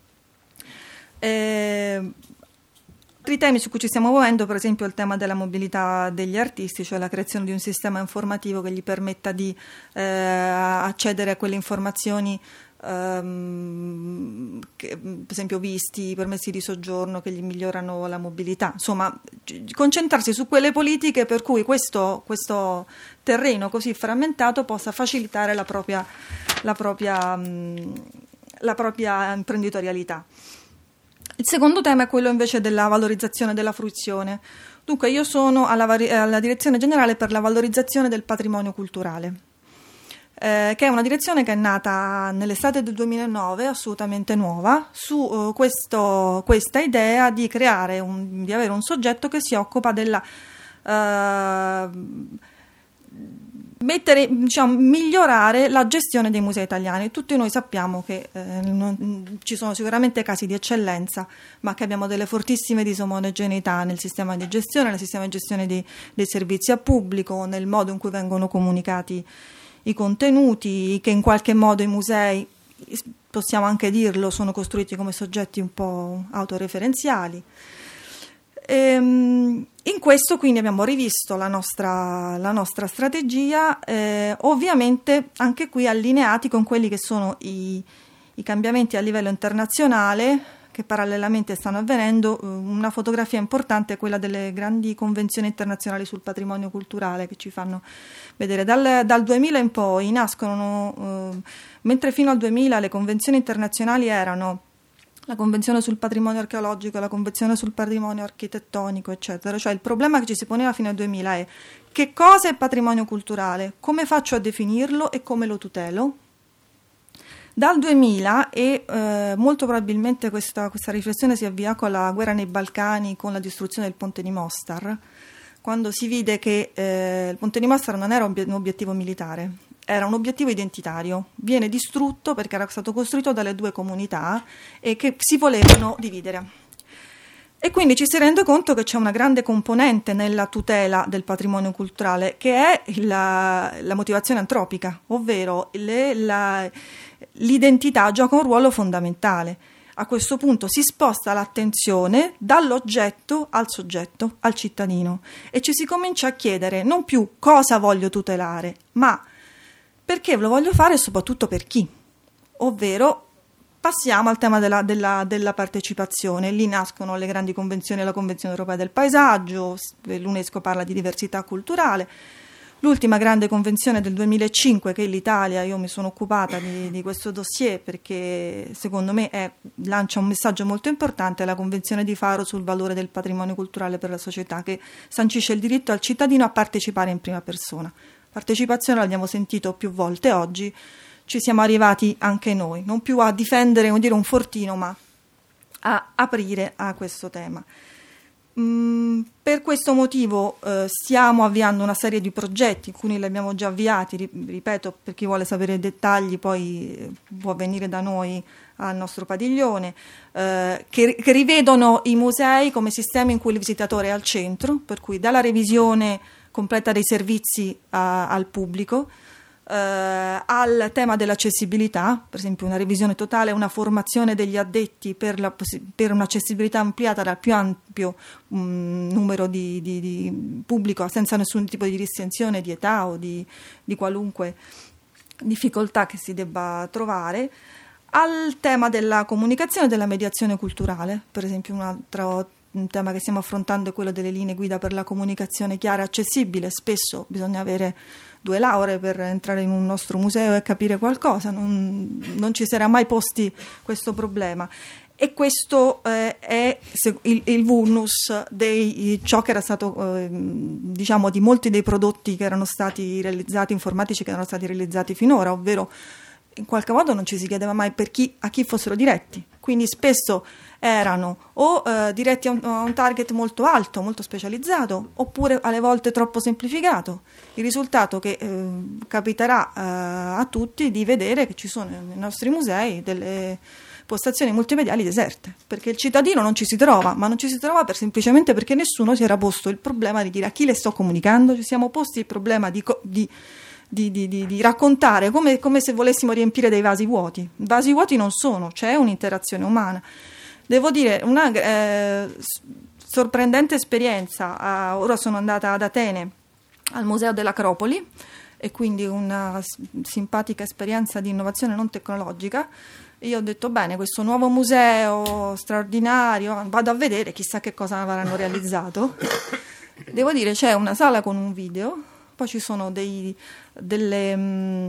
Speaker 2: Eh, altri temi su cui ci stiamo muovendo, per esempio il tema della mobilità degli artisti, cioè la creazione di un sistema informativo che gli permetta di eh, accedere a quelle informazioni, Um, che, per esempio visti, permessi di soggiorno che gli migliorano la mobilità, insomma concentrarsi su quelle politiche per cui questo, questo terreno così frammentato possa facilitare la propria, la propria, um, la propria imprenditorialità. Il secondo tema è quello invece della valorizzazione della fruizione. Dunque io sono alla, alla Direzione Generale per la Valorizzazione del Patrimonio Culturale, Eh, che è una direzione che è nata nell'estate del duemilanove, assolutamente nuova, su uh, questo, questa idea di creare, un, di avere un soggetto che si occupa della uh, mettere, diciamo, migliorare la gestione dei musei italiani. Tutti noi sappiamo che eh, non, ci sono sicuramente casi di eccellenza, ma che abbiamo delle fortissime disomogeneità nel sistema di gestione, nel sistema di gestione di, dei servizi a pubblico, nel modo in cui vengono comunicati i contenuti, che in qualche modo i musei, possiamo anche dirlo, sono costruiti come soggetti un po' autoreferenziali. Ehm, in questo quindi abbiamo rivisto la nostra, la nostra strategia, eh, ovviamente anche qui allineati con quelli che sono i, i cambiamenti a livello internazionale che parallelamente stanno avvenendo. Una fotografia importante è quella delle grandi convenzioni internazionali sul patrimonio culturale, che ci fanno vedere dal, dal duemila in poi nascono, eh, mentre fino al duemila le convenzioni internazionali erano la convenzione sul patrimonio archeologico, la convenzione sul patrimonio architettonico, eccetera. Cioè il problema che ci si poneva fino al duemila è: che cosa è patrimonio culturale, come faccio a definirlo e come lo tutelo? Dal duemila, e eh, molto probabilmente questa, questa riflessione si avvia con la guerra nei Balcani, con la distruzione del ponte di Mostar, quando si vide che eh, il ponte di Mostar non era un obiettivo militare, era un obiettivo identitario. Viene distrutto perché era stato costruito dalle due comunità e che si volevano dividere. E quindi ci si rende conto che c'è una grande componente nella tutela del patrimonio culturale, che è la, la motivazione antropica, ovvero le, la, l'identità gioca un ruolo fondamentale. A questo punto si sposta l'attenzione dall'oggetto al soggetto, al cittadino, e ci si comincia a chiedere non più cosa voglio tutelare, ma perché lo voglio fare e soprattutto per chi, ovvero passiamo al tema della, della, della partecipazione. Lì nascono le grandi convenzioni, la Convenzione Europea del Paesaggio, l'UNESCO parla di diversità culturale. L'ultima grande convenzione del duemilacinque, che l'Italia, io mi sono occupata di, di questo dossier perché secondo me è, lancia un messaggio molto importante, è la Convenzione di Faro sul valore del patrimonio culturale per la società, che sancisce il diritto al cittadino a partecipare in prima persona. Partecipazione l'abbiamo sentito più volte oggi, ci siamo arrivati anche noi, non più a difendere, come dire, un fortino, ma a aprire a questo tema. Mm, per questo motivo eh, stiamo avviando una serie di progetti, alcuni li abbiamo già avviati, ripeto, per chi vuole sapere i dettagli poi eh, può venire da noi al nostro padiglione, eh, che, che rivedono i musei come sistemi in cui il visitatore è al centro, per cui dalla revisione completa dei servizi a, al pubblico, Uh, al tema dell'accessibilità, per esempio una revisione totale, una formazione degli addetti per, la, per un'accessibilità ampliata dal più ampio um, numero di, di, di pubblico, senza nessun tipo di distinzione di età o di, di qualunque difficoltà che si debba trovare, al tema della comunicazione e della mediazione culturale. Per esempio un altro un tema che stiamo affrontando è quello delle linee guida per la comunicazione chiara e accessibile. Spesso bisogna avere due lauree per entrare in un nostro museo e capire qualcosa, non, non ci si era mai posti questo problema. E questo eh, è il, il vulnus di ciò che era stato, eh, diciamo, di molti dei prodotti che erano stati realizzati, informatici che erano stati realizzati finora, ovvero in qualche modo non ci si chiedeva mai per chi, a chi fossero diretti, quindi spesso erano o eh, diretti a un, a un target molto alto, molto specializzato, oppure alle volte troppo semplificato. Il risultato che eh, capiterà eh, a tutti di vedere che ci sono nei nostri musei delle postazioni multimediali deserte, perché il cittadino non ci si trova, ma non ci si trova per, semplicemente perché nessuno si era posto il problema di dire a chi le sto comunicando. Ci siamo posti il problema di, di Di, di, di, di raccontare come, come se volessimo riempire dei vasi vuoti. Vasi vuoti non sono, c'è un'interazione umana. Devo dire, una eh, sorprendente esperienza. Uh, ora sono andata ad Atene al Museo dell'Acropoli, e quindi una s- simpatica esperienza di innovazione non tecnologica. Io ho detto, bene, questo nuovo museo straordinario, vado a vedere, chissà che cosa avranno realizzato. Devo dire, c'è una sala con un video, poi ci sono dei, delle, mh,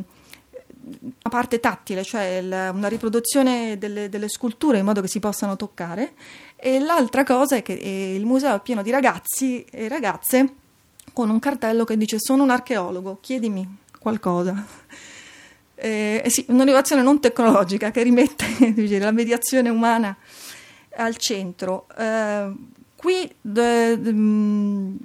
Speaker 2: una parte tattile, cioè il, una riproduzione delle, delle sculture in modo che si possano toccare, e l'altra cosa è che eh, il museo è pieno di ragazzi e ragazze con un cartello che dice sono un archeologo, chiedimi qualcosa. Eh, eh sì, un'innovazione non tecnologica che rimette dice, la mediazione umana al centro. Eh, qui de, de, mh,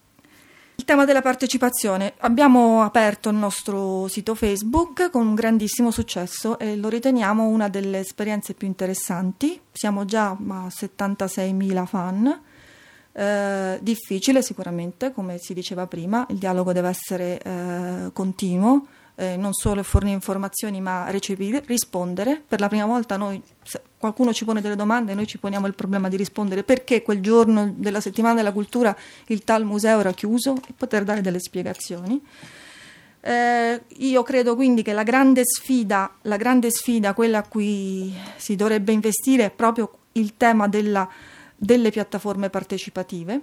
Speaker 2: il tema della partecipazione. Abbiamo aperto il nostro sito Facebook con un grandissimo successo e lo riteniamo una delle esperienze più interessanti. Siamo già a settantaseimila fan. Eh, difficile sicuramente, come si diceva prima, il dialogo deve essere eh, continuo, eh, non solo fornire informazioni ma recepire, rispondere. Per la prima volta noi, se qualcuno ci pone delle domande, noi ci poniamo il problema di rispondere perché quel giorno della settimana della cultura il tal museo era chiuso, e poter dare delle spiegazioni. Eh, io credo quindi che la grande sfida, la grande sfida, quella a cui si dovrebbe investire, è proprio il tema della delle piattaforme partecipative.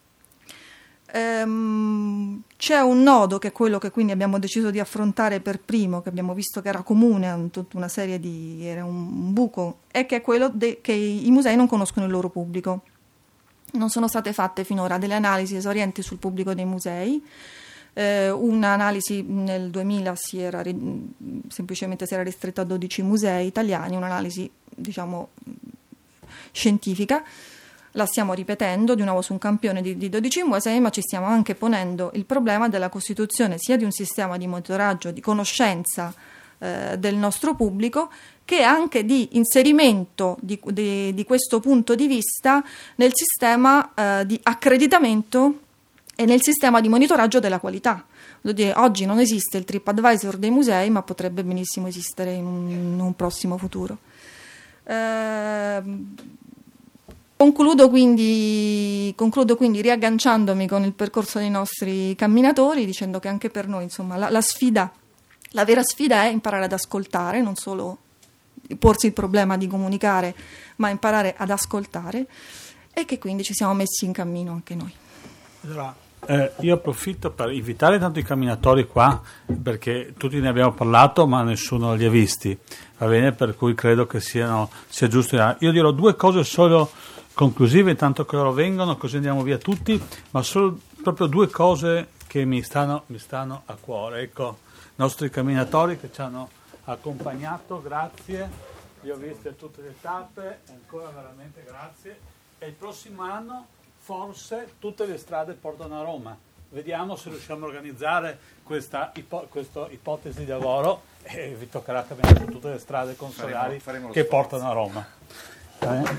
Speaker 2: Ehm, c'è un nodo che è quello che quindi abbiamo deciso di affrontare per primo, che abbiamo visto che era comune a tutta una serie di era un buco, e che è quello de, che i musei non conoscono il loro pubblico. Non sono state fatte finora delle analisi esaurienti sul pubblico dei musei. Eh, un'analisi nel duemila si era semplicemente si era ristretta a dodici musei italiani, un'analisi diciamo scientifica. La stiamo ripetendo di nuovo su un campione di, di dodici musei, ma ci stiamo anche ponendo il problema della costituzione sia di un sistema di monitoraggio, di conoscenza eh, del nostro pubblico, che anche di inserimento di, di, di questo punto di vista nel sistema eh, di accreditamento e nel sistema di monitoraggio della qualità. Voglio dire, oggi non esiste il TripAdvisor dei musei, ma potrebbe benissimo esistere in un, in un prossimo futuro. Eh, Concludo quindi, concludo quindi riagganciandomi con il percorso dei nostri camminatori, dicendo che anche per noi, insomma, la, la sfida, la vera sfida è imparare ad ascoltare, non solo porsi il problema di comunicare, ma imparare ad ascoltare, e che quindi ci siamo messi in cammino anche noi.
Speaker 6: Allora, Eh, io approfitto per invitare tanto i camminatori qua, perché tutti ne abbiamo parlato ma nessuno li ha visti, va bene? Per cui credo che siano, sia giusto. Io dirò due cose solo conclusive, intanto che loro vengono, così andiamo via tutti, ma solo proprio due cose che mi stanno, mi stanno a cuore. Ecco, i nostri camminatori che ci hanno accompagnato, grazie, li ho visti a tutte le tappe, ancora veramente grazie, e il prossimo anno forse tutte le strade portano a Roma. Vediamo se riusciamo a organizzare questa, ipo- questa ipotesi di lavoro e vi toccherà camminare su tutte le strade consolari faremo, faremo che sforzo. Portano a Roma. Eh?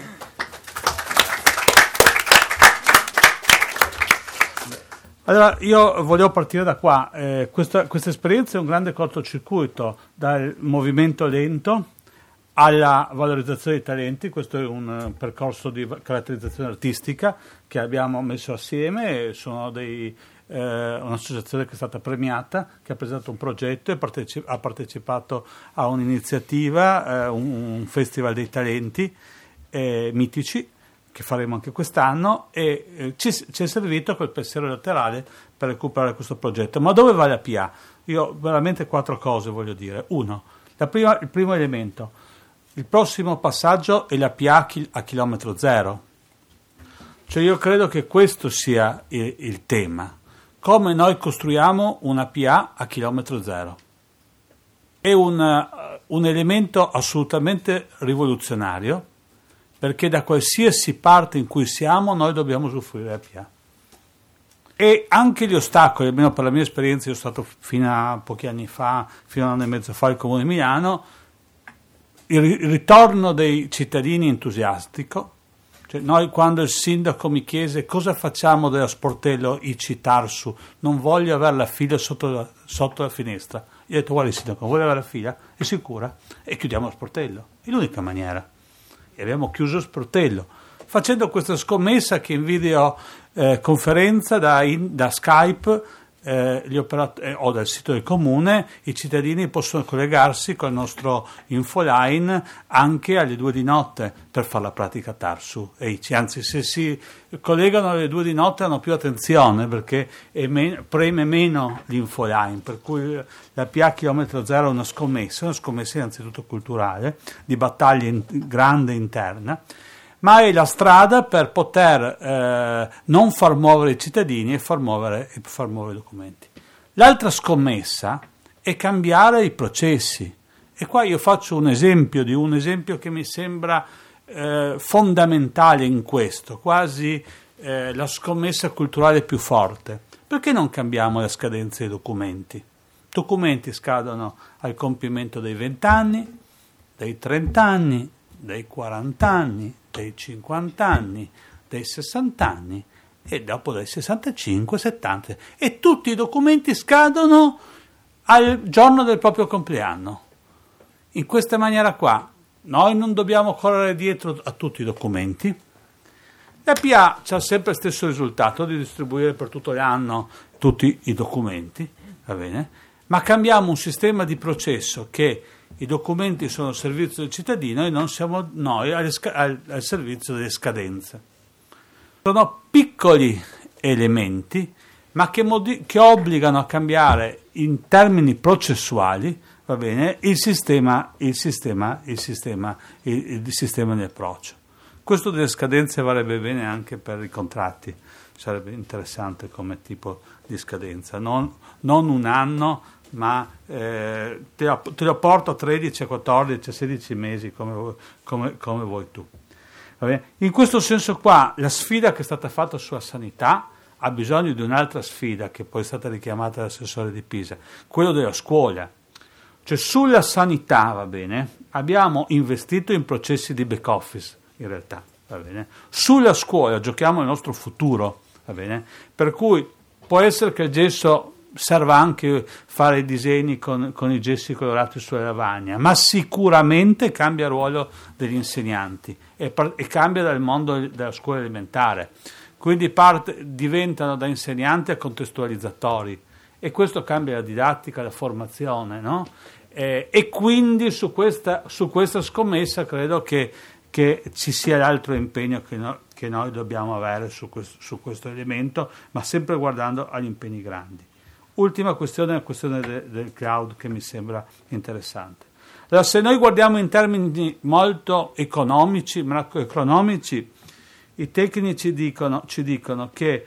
Speaker 6: Allora, io volevo partire da qua. Eh, questa, questa esperienza è un grande cortocircuito dal movimento lento alla valorizzazione dei talenti. Questo è un uh, percorso di caratterizzazione artistica che abbiamo messo assieme. Sono dei, eh, un'associazione che è stata premiata, che ha presentato un progetto e parteci- ha partecipato a un'iniziativa, eh, un, un festival dei talenti eh, mitici che faremo anche quest'anno, e eh, ci, ci è servito quel pensiero laterale per recuperare questo progetto. Ma dove va la P A? Io veramente quattro cose voglio dire. Uno, la prima, il primo elemento: il prossimo passaggio è la P A a chilometro zero. Cioè io credo che questo sia il, il tema. Come noi costruiamo una P A a chilometro zero. È un, uh, un elemento assolutamente rivoluzionario, perché da qualsiasi parte in cui siamo noi dobbiamo usufruire della P A. E anche gli ostacoli, almeno per la mia esperienza, io sono stato fino a pochi anni fa, fino a un anno e mezzo fa al Comune di Milano, il ritorno dei cittadini entusiastico. Cioè noi, quando il sindaco mi chiese cosa facciamo dello sportello I C Tarsu, non voglio avere la fila sotto la, sotto la finestra, io ho detto: guarda, il sindaco vuole avere la fila, è sicura, e chiudiamo lo sportello, è l'unica maniera. E abbiamo chiuso lo sportello facendo questa scommessa che in videoconferenza eh, da, da Skype eh, gli operat- eh, o dal sito del comune i cittadini possono collegarsi con il nostro infoline anche alle due di notte per fare la pratica Tarsu e I C. Anzi, se si collegano alle due di notte hanno più attenzione, perché è men- preme meno l'infoline, per cui la P A chilometro zero è una scommessa, una scommessa innanzitutto culturale, di battaglia in- grande interna, ma è la strada per poter eh, non far muovere i cittadini e far muovere, e far muovere i documenti. L'altra scommessa è cambiare i processi. E qua io faccio un esempio di un esempio che mi sembra eh, fondamentale in questo, quasi eh, la scommessa culturale più forte. Perché non cambiamo le scadenze dei documenti? I documenti scadono al compimento dei venti anni, dei trenta anni, dei quaranta anni, dei cinquanta anni, dei sessanta anni e dopo dai sessantacinque, settanta, e tutti i documenti scadono al giorno del proprio compleanno. In questa maniera qua noi non dobbiamo correre dietro a tutti i documenti. La P A c'ha sempre lo stesso risultato di distribuire per tutto l'anno tutti i documenti, va bene? Ma cambiamo un sistema di processo che i documenti sono al servizio del cittadino e non siamo noi al, al, al servizio delle scadenze. Sono piccoli elementi, ma che, modi- che obbligano a cambiare in termini processuali, va bene, il sistema, il sistema, il sistema, il, il sistema di approccio. Questo delle scadenze varrebbe bene anche per i contratti, sarebbe interessante come tipo di scadenza, non, non un anno, ma eh, te, lo, te lo porto a tredici, quattordici, sedici mesi come, come, come vuoi tu. Va bene? In questo senso qua la sfida che è stata fatta sulla sanità ha bisogno di un'altra sfida che poi è stata richiamata dall'assessore di Pisa, quello della scuola. Cioè sulla sanità, va bene, abbiamo investito in processi di back office in realtà, va bene. Sulla scuola giochiamo il nostro futuro, va bene, per cui può essere che il gesso serva anche fare i disegni con, con i gessi colorati sulla lavagna, ma sicuramente cambia il ruolo degli insegnanti e, par- e cambia dal mondo della scuola elementare, quindi parte, diventano da insegnanti a contestualizzatori, e questo cambia la didattica, la formazione, no? Eh, e quindi su questa, su questa scommessa credo che, che ci sia l'altro impegno che, no, che che noi dobbiamo avere su questo, su questo elemento, ma sempre guardando agli impegni grandi. Ultima questione è la questione de, del cloud, che mi sembra interessante. Allora, se noi guardiamo in termini molto economici, macroeconomici, i tecnici dicono, ci dicono che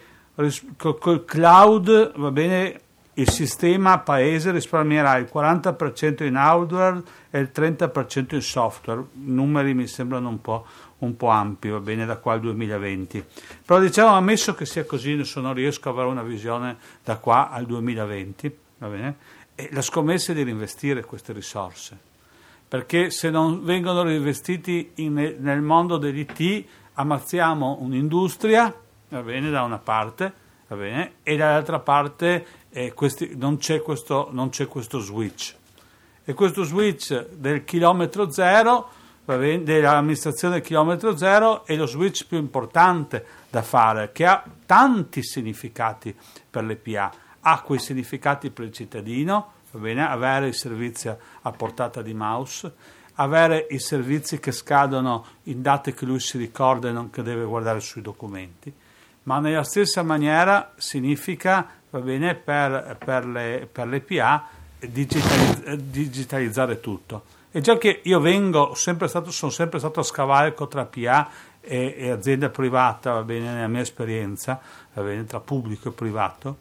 Speaker 6: col cloud, va bene, il sistema paese risparmierà il quaranta per cento in hardware e il trenta per cento in software. I numeri mi sembrano un po', un po' ampi, va bene, da qua al duemilaventi. Però diciamo, ammesso che sia così, adesso non riesco a avere una visione da qua al duemilaventi, va bene, e la scommessa è di reinvestire queste risorse, perché se non vengono reinvestiti in, nel mondo dell'I T, ammazziamo un'industria, va bene, da una parte, va bene, e dall'altra parte eh, questi, non, c'è questo, non c'è questo switch. E questo switch del chilometro zero, va bene, dell'amministrazione del chilometro zero, è lo switch più importante da fare, che ha tanti significati per le P A. Ha quei significati per il cittadino, va bene, avere i servizi a, a portata di mouse, avere i servizi che scadono in date che lui si ricorda e non che deve guardare sui documenti, ma nella stessa maniera significa, va bene, per, per, le, per le P A digitalizz- digitalizzare tutto. E già che io vengo sempre stato, sono sempre stato a scavalco tra P A e, e azienda privata, va bene, nella mia esperienza, va bene, tra pubblico e privato,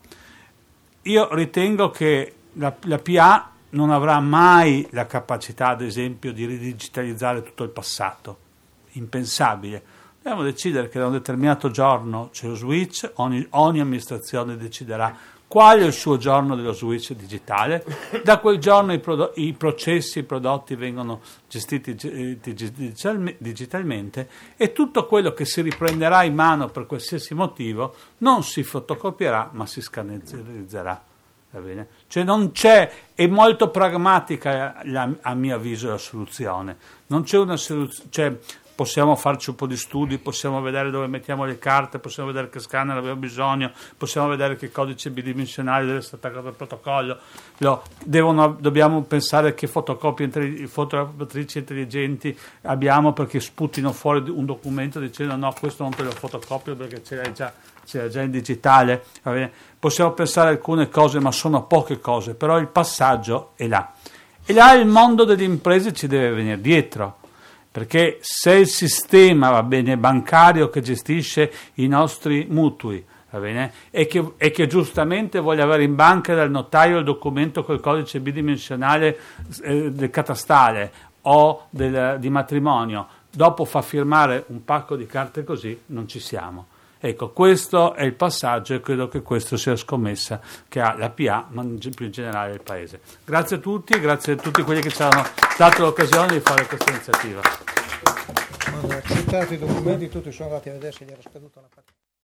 Speaker 6: io ritengo che la, la P A non avrà mai la capacità, ad esempio, di ridigitalizzare tutto il passato. Impensabile. Dobbiamo decidere che da un determinato giorno c'è lo switch, ogni, ogni amministrazione deciderà qual è il suo giorno dello switch digitale, da quel giorno i, prodo- i processi, i prodotti vengono gestiti digital- digitalmente e tutto quello che si riprenderà in mano per qualsiasi motivo non si fotocopierà ma si scannerizzerà. Va bene? Cioè non c'è, è molto pragmatica la, a mio avviso la soluzione, non c'è una soluzione, cioè possiamo farci un po' di studi, possiamo vedere dove mettiamo le carte, possiamo vedere che scanner abbiamo bisogno, possiamo vedere che codice bidimensionale deve essere attaccato al protocollo, lo, devono, dobbiamo pensare che fotocopie, fotocopiatrici intelligenti abbiamo perché sputino fuori un documento dicendo no, questo non te lo fotocopio perché ce l'hai già, ce l'hai già in digitale, va bene? Possiamo pensare a alcune cose, ma sono poche cose, però il passaggio è là. E là il mondo delle imprese ci deve venire dietro, perché se il sistema, va bene, bancario che gestisce i nostri mutui, va bene, e che, e che giustamente vuole avere in banca dal notaio il documento col codice bidimensionale eh, del catastale o del, di matrimonio, dopo fa firmare un pacco di carte così, non ci siamo. Ecco, questo è il passaggio e credo che questo sia la scommessa che ha la P A, ma più in generale il Paese. Grazie a tutti e grazie a tutti quelli che ci hanno dato l'occasione di fare questa iniziativa.
Speaker 4: Quando ho accettato i documenti tutti sono andati a vedere se gli era scaduta la patente.